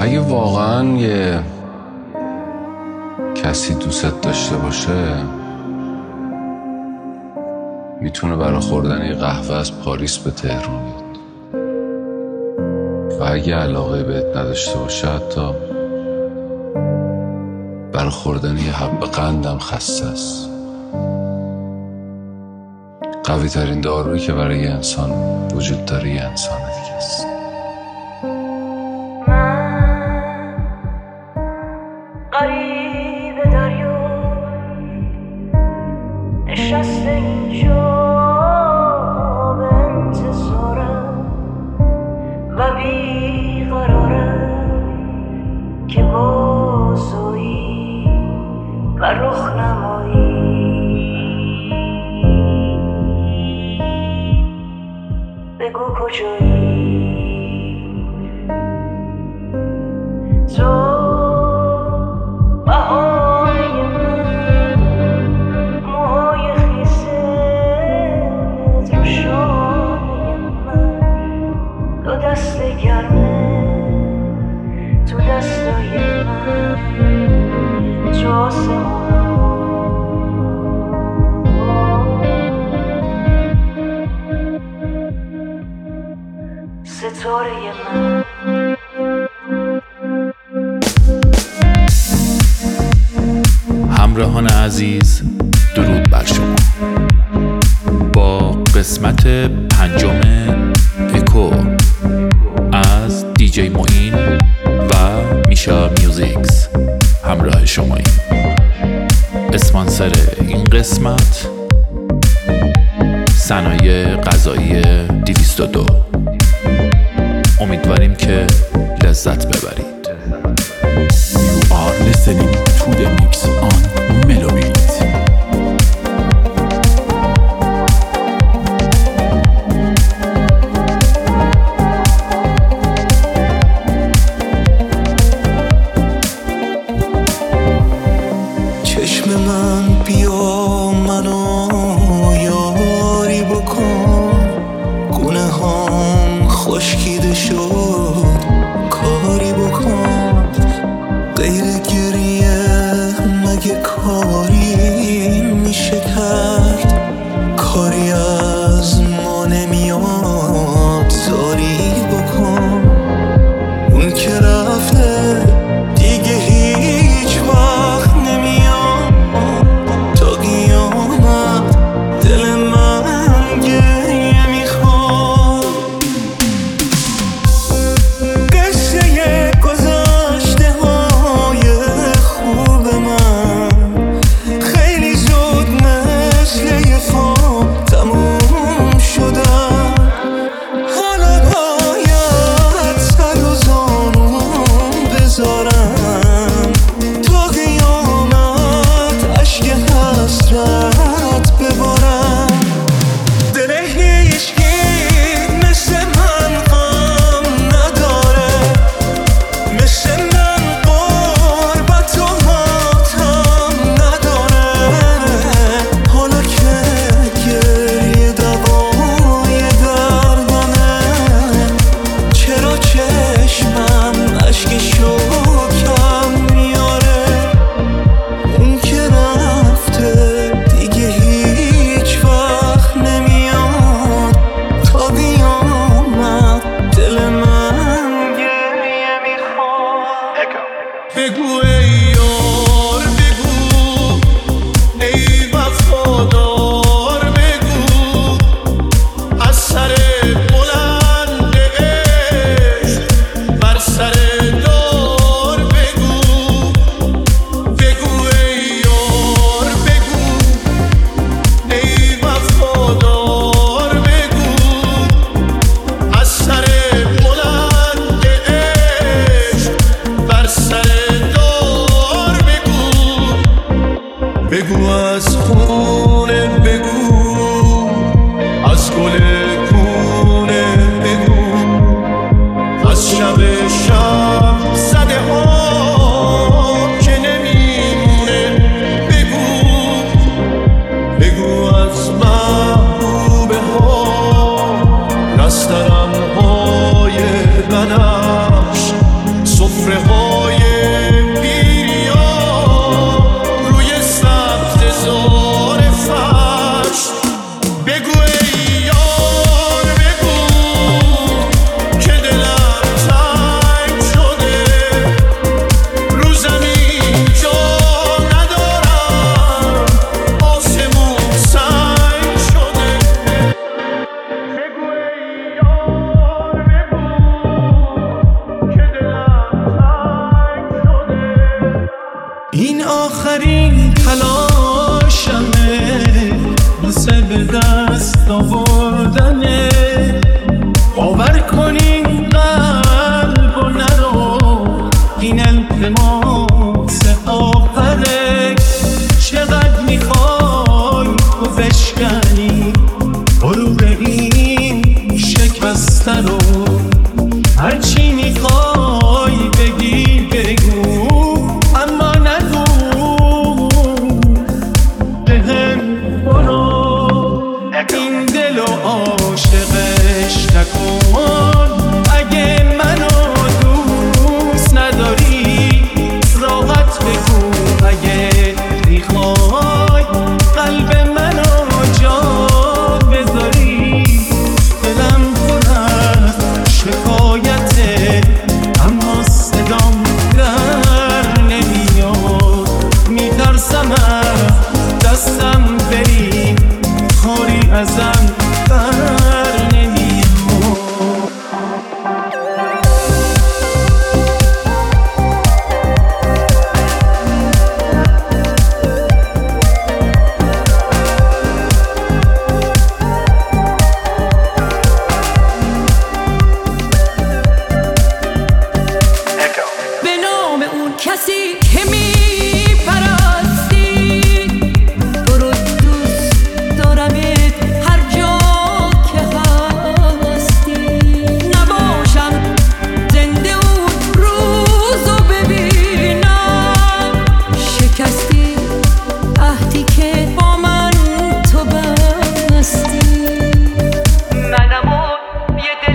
اگه واقعا یه کسی دوست داشته باشه میتونه برای خوردن یه قهوه از پاریس به تهران بیاد و اگه علاقه بهت نداشته باشه حتی برای خوردن یه حب قندم خسته است. قوی ترین دارویی که برای یه انسان وجود داره یه انسان دیگه است. قریب دریا نشسته اینجا به انتظارم و بیقرارم که بازویی و رخنمایی بگو کجایی تو تو دستای من تو ستاره من. همراهان عزیز درود بر شما. با قسمت 5 اکو از دیجی معین و میشا میوزیکس همراه شماییم. اسپانسر این قسمت صنایع غذایی 202. امیدواریم که لذت ببرید. You are listening to the mix on Melobit. چشم من بیا منو یاری بکن، گونه هام خشکیده شد کاری بکن، غیر گریه مگه کاری میشه کرد، کاری از ما نمیاد زاری بکن، اون که رفته دیگه هیچ وقت نمیاد، تا قیامت دل من گریه میخواد. قصه گذشته های خوب من خیلی زود مثل یه خواب تموم شدن، حالا باید سر و زانون بذارم تا قیامت اشک حسرت ببارم. دل هیچکی مثل من غم نداره، مثل من غربت و ماتم نداره، حالا که گریه دوای دردمه، چرا چشمم اشک شوکم میاره، اون که رفته دیگه هیچ وقت نمیاد، تا قیامت دل من گریه میخواد. بگو ای یار بگو، ای وفادار بگو، از سر بلند عشق بر سر دار بگو، بگو ای یار بگو، ای وفادار بگو، از سر بلند عشق بر سر دار بگو، بگو از خونه بگو، از گل کونه بگو، از شب زده ها که نمیمونه بگو، بگو از محبوبه ها نسترن های بنفش، سفره هرچی میخوای بگی بگو، اما نگو بهم برو این دلو عاشقش نکن. اگه منو دوست نداری راحت بگو، اگه میخوای قلب منو جا بذاری. دلم پر از شکایته اما صدام در نمیاد. میترسم از دستم بری کاری ازم بر نمیاد. به نام اون کسی که میپرستی، تو رو دوست دارمت هر جا که هستی. نباشم زنده اون روزو ببینم، شکستی عهدی که با من تو بستی. منم اون یه دل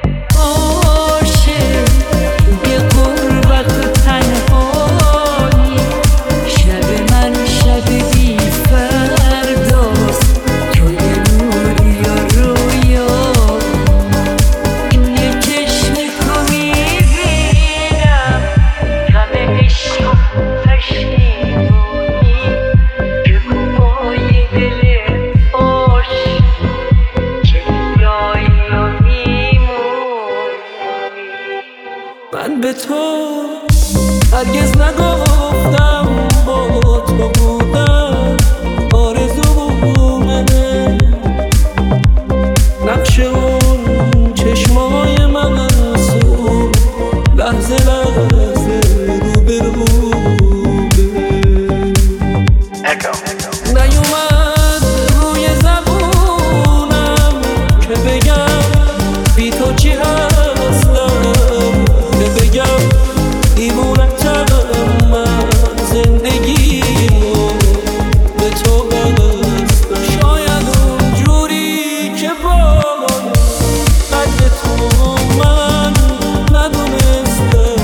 عاشق، یه غربت و تنهایی. شب من شب بی فرداست، تو یه روی یا رویا. این یه چشم تو میبینم، غم عشق و پشیمونی. بگو با یه دل عاشق که میایی یا میمونی. من به تو هرگز نگفتم با تو بودم آرزو منه. نقش اون چشمای معصوم لحظه لحظه رو به رو نیومد روی زبونم که بگم بی تو چی هستم، که بگم دیوونتم من زندگیمو به تو بستم. شاید اونجوری که با قدر تو من ندونستم،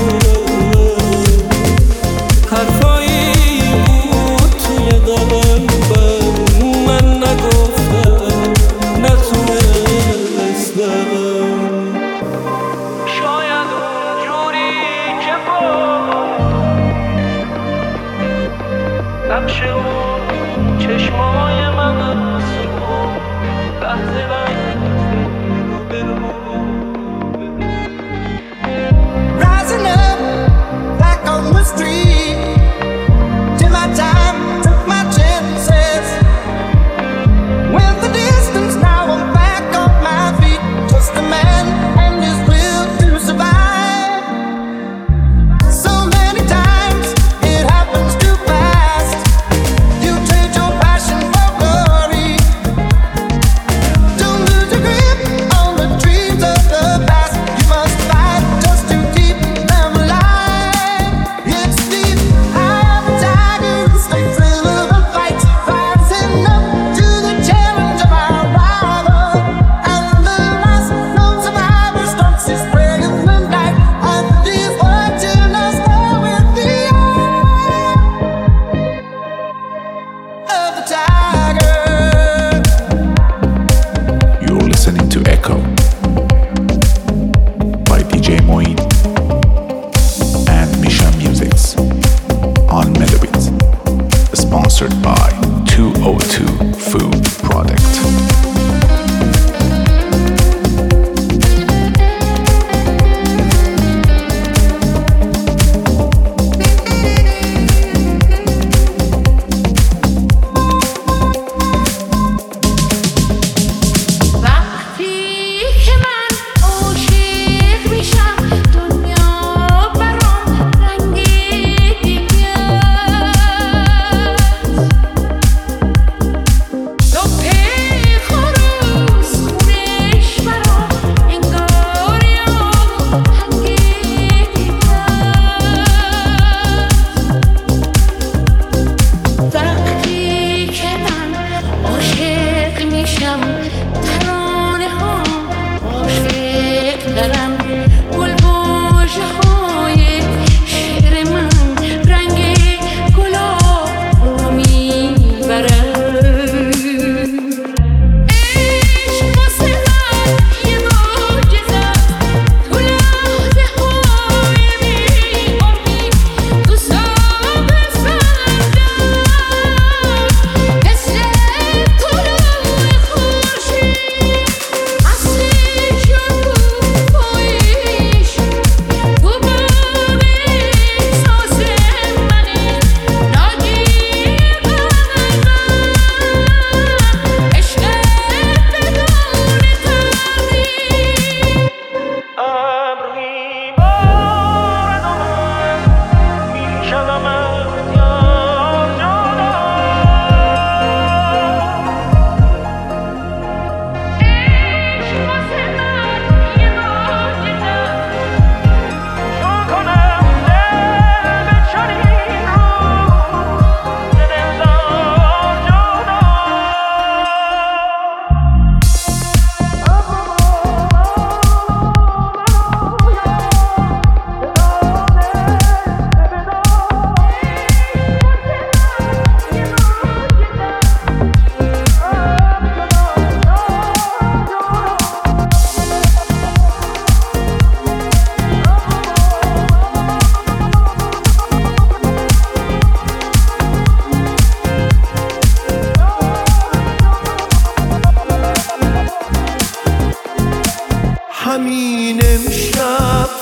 حرفایی بود توی قلبم من نگفتم نتونستم. شاید اونجوری که با نقش اون چشمای من معصوم لحظه لحظه رو به رو. Rising up back on the street, did my time, took my chances. Went the distance, now I'm back on my feet. Just a man and his will to survive. So many times it happens too fast. You trade your passion for glory. Don't lose your grip on the dreams of the past. You must fight just to keep them alive. It's deep, eye of a tiger, stay thrill of the fight. Rising up to the challenge of our rival. And the last known survivor stalks his prey in the night. And he's watching us fall with the eye of the tiger. You're listening to Echo by DJ Moeen and Misha Musics on Melobit, sponsored by 202 Food Product. وقتی که من عاشق میشم، دنیا برام رنگ دیگه است.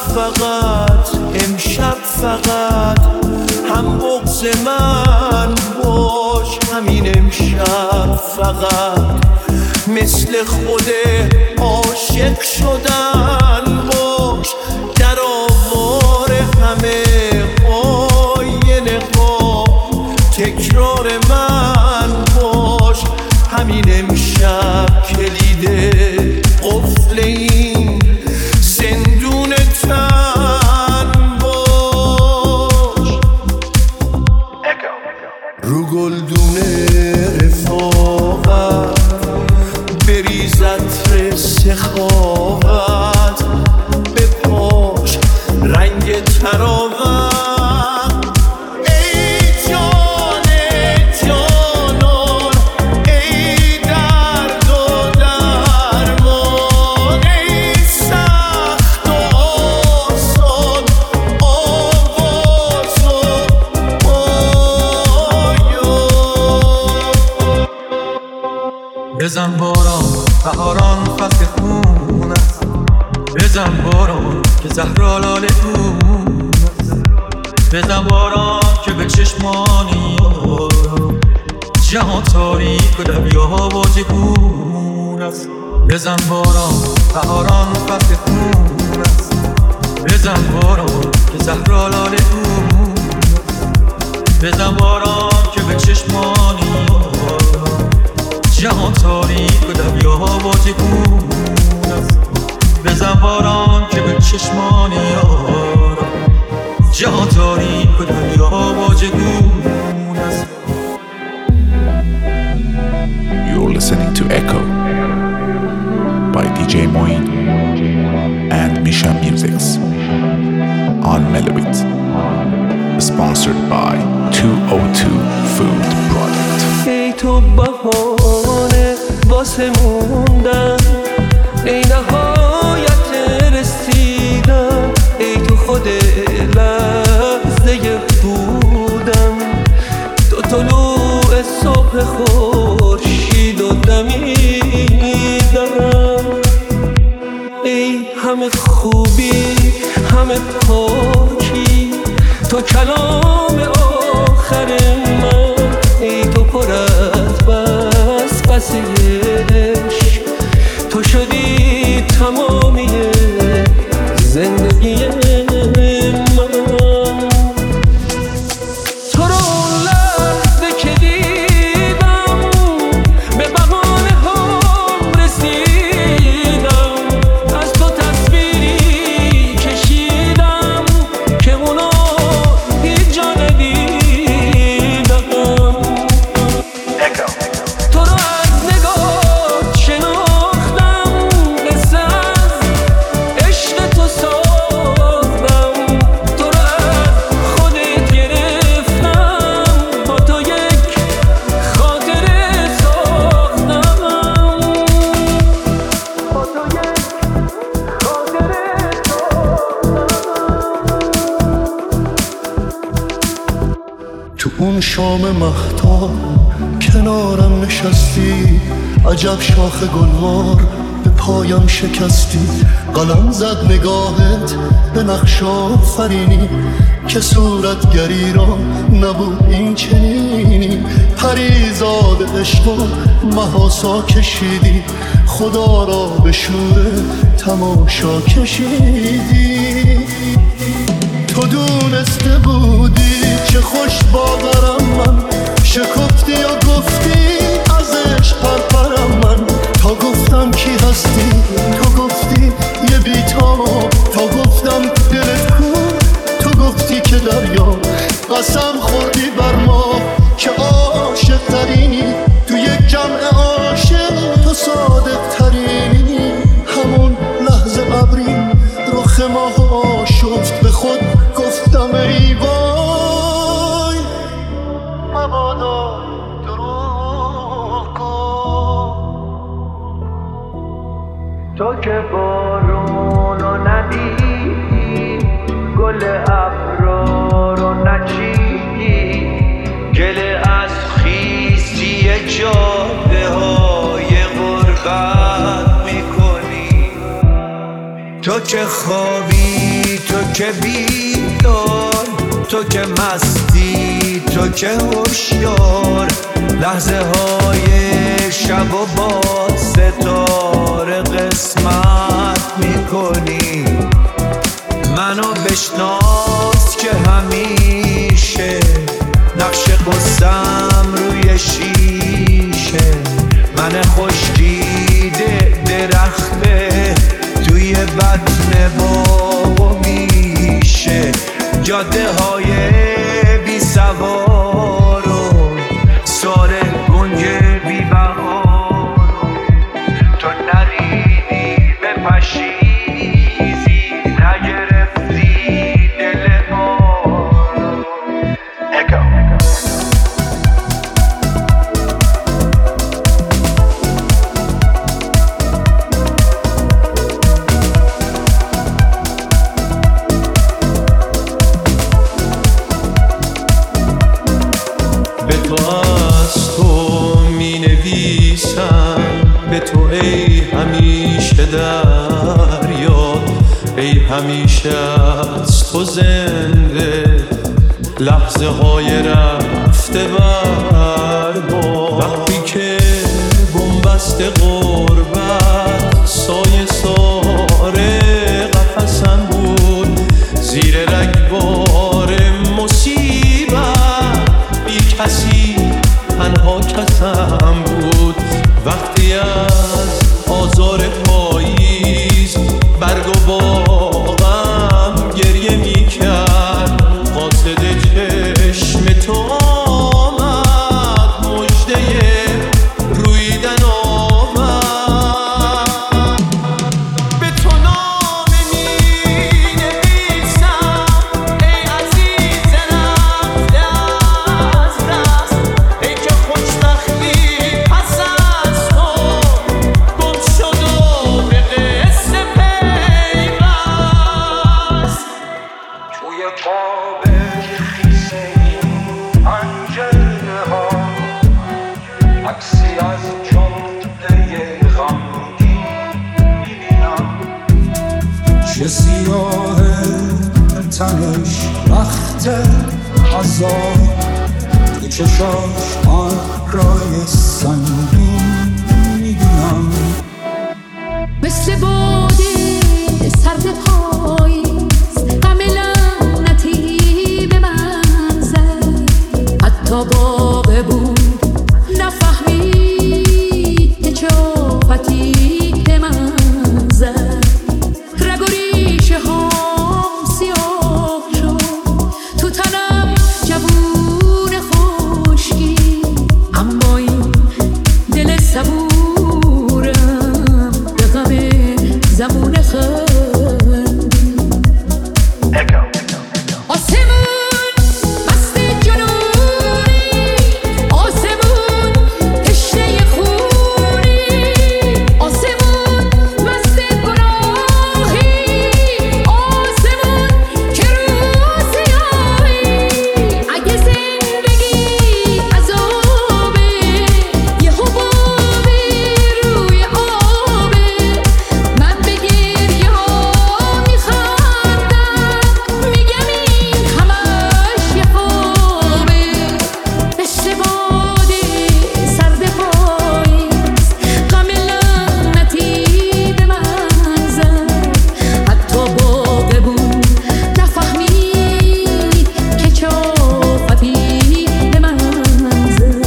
فقط امشب فقط هم بغض من باش، همین امشب فقط مثل خود عاشق شدن باش، در آوار همه آینه ها تکرار من باش، همین امشب کلید قفل این زندون تن باش. رو گلدون رفاقت بریز عطر سخاوت، به پاش رنگ تراوت. ای جان جانان، ای درد و درمان، ای سخت و آسان، آواز و پایان. بزن باران بهاران فصل خون است، بزن باران که زهرا لاله خون است، بزن باران که به چشمانی جهان تاریک و دریاها واژگون است. بزن باران بهاران فصل خون است، بزن باران که زهرا لاله خون است، بزن باران که به چشمانی جهان تاریک و دریاها واژگون است. بزن باران که به چشمان یاران جهان تاریک و دریاها واژگون است. You're listening to Echo by DJ Moin and Misha Musics on Melobit, sponsored by 202 Food Product. ای تو بهانه واسه موندن، ای نهایت رسیدن، ای تو خود لحظه بودم، تو طلوع صبح خورشید و دمیدن. ای همه خوبی همه پاکی، تو کلام آخر من، ای تو پر از بس عشق، تو شدی تمامی زندگی من. تو رو لحظه که دیدم به بهانه هم رسیدم، از تو تصویری کشیدم که اونا هیچ جا ندیدم. تو رو از نگاه شناختم، قصه از عشق تو ساختم، تو رو از خودت گرفتم، با تو یک خاطره ساختم، با تو یک خاطره ساختم. تو اون شام مهتاب کنارم نشستی، عجب شاخ گلوار به پایم شکستی، قلم زد نگاهت به نقش آفرینی که صورتگری را نبود این چنینی. پریزاد عشق و محاسا کشیدی، خدا را به شور تماشا کشیدی. تو دونسته بودی چه خوش باورم من، شکفتی یا گفتی از عشق پرپرم من. تا گفتم کی هستی تو گفتی یه بیتاب، تا گفتم دلت کو تو گفتی که دریا. قسم خوردی بر ما که عاشق ترینی، تو یک جمع عاشق تو صادق ترینی. همون لحظه ابری رخ ما شفت، به خود گفتم ای وای مبادا دروغ کن. تو که بارونو ندیدی، گل ابرا رو نچیدی، گله از خیسی جاده های غربت میکنی. تو که خوابی که بیدار، تو که مستی، تو که هوشیار، لحظه های شب و با ستاره قسمت میکنی. منو بشناس که همیشه نقش قصم روی شیشه، من خشکیده درخته توی بطن باغ میشه. جاده های بی سوار و سار گنج بی بهار، تو نریدی به پشیزی، نگرفتی دل ما. به تو از تو می نویسم، به تو ای همیشه دریا، ای همیشه از تو زنده لحظه های رفته بر ما. وقتی که بنبست غربت سایه ساره قفسم بود، زیر رگبار مصیبت بی کسی تنها کسم بود. وقتی از آزار پاییز برگ و باغم گریه میکرد، قاصد چشم تو آمد، مژده رویدن آمد. به تو نامه می‌نویسم ای عزیز رفته از دست، ای که خوشبختی پس از تو گم شد و به قصه پیوست. توی خواب خیسه پنجره ها عکسی از جمله غمگین میبینم. چه سیاهه تنش وقت عذاب، تو چشاش آن رای سنگین میبینم. مثل باده سرد پاییز غم لعنتی به من زد، حتی باغ بود نفهمید که چه آفتی به من زد. رگ و ریشه هام سیاه شد، تو تنم جوون خشکی، اما این دل صبورم به غم زمون خندی. آسمون مست جنونی، آسمون تشنه خونی، آسمون مست گناهی، آسمون که روز سیاهی. اگه زندگی عذابه، یه حبابی روی آبه، من به گریه ها میخندم، میگم این همش یه خوابه. مثل باده سرد پاییز غم لعنتی به من زد، حتی باغ بود نفهمید که چه آفتی به من زد.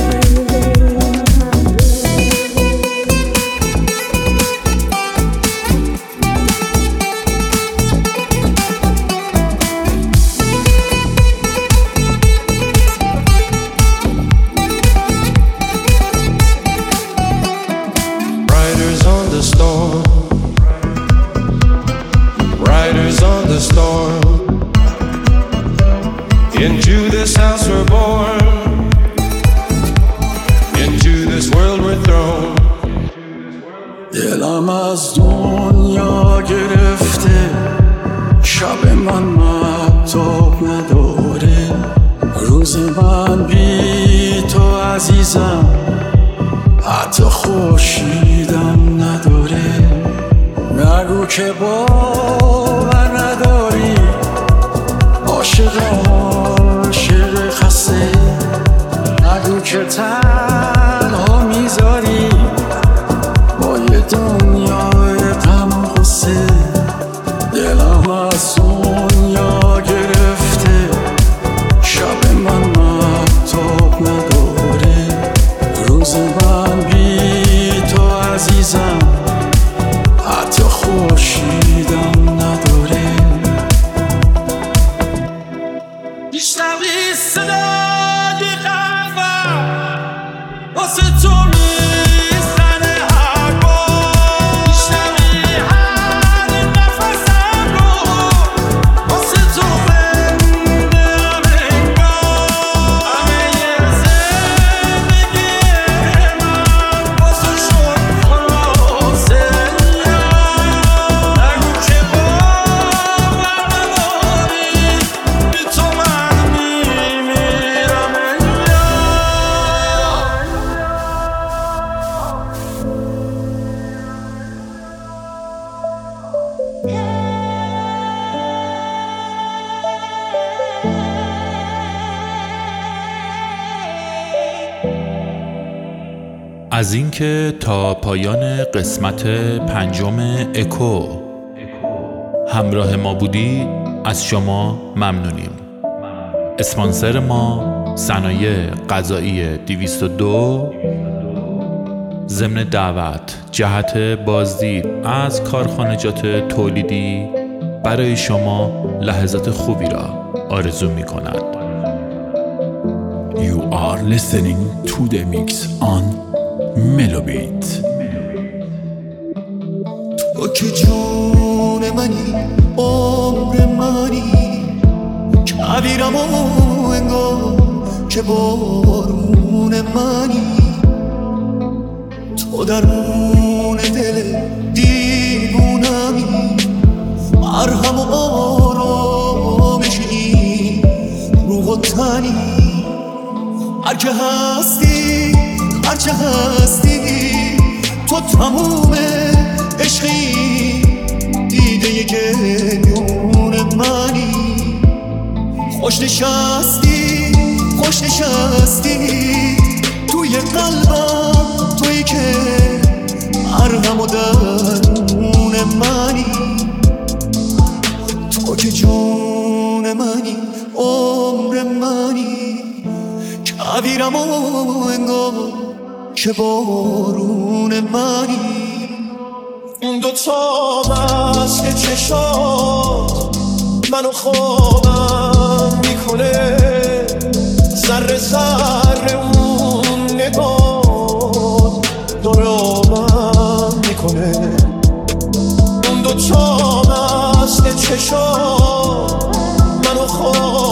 Riders on the storm, riders on the storm. Into this house we're born, into this world we're thrown. دلم از دنیا گرفته، شب من مهتاب نداره، روز من بی تو عزیزم حتی خورشیدم نداره. نگو که باور نداری که تنها میذاری با یه دنیای غم و غصه. دلم از دنیا گرفته، شب من مهتاب نداره، روز من بی تو عزیزم حتی خورشیدم نداره. میشنوی صدای قلبم واسه تو میزنه هر بار، میشنوی هر نفسم رو واسه تو بندم انگار. همه زندگی من واسه شد خلاصه. نگو که باور نداری بی تو من میمیرم انگار. از اینکه تا پایان قسمت 5 اکو همراه ما بودی از شما ممنونیم. اسپانسر ما صنایع غذایی 202 ضمن دعوت جهت بازدید از کارخانجات تولیدی برای شما لحظات خوبی را آرزو می کند. You are listening to the mix on Melobit. تو که جون منی، عمر منی، کبیرم و انگار که بارون منی. تو درون دل دیوونمی، مرهم و آرامشی، روح و تنی. هرچه هستی، هرچه هستی، تو تموم عشقی، دیده گریون منی. خوش نشستی، خوش نشستی توی قلبم، تویی که مرهم و درون منی. تو که جون منی، عمر منی، کبیرم و انگار که بارون منی. اون دوتا مسک چشات منو خوابم میکنه، ذره ذره اون نگاه داره آبم میکنه. اون دوتا مسک چشات منو خوابم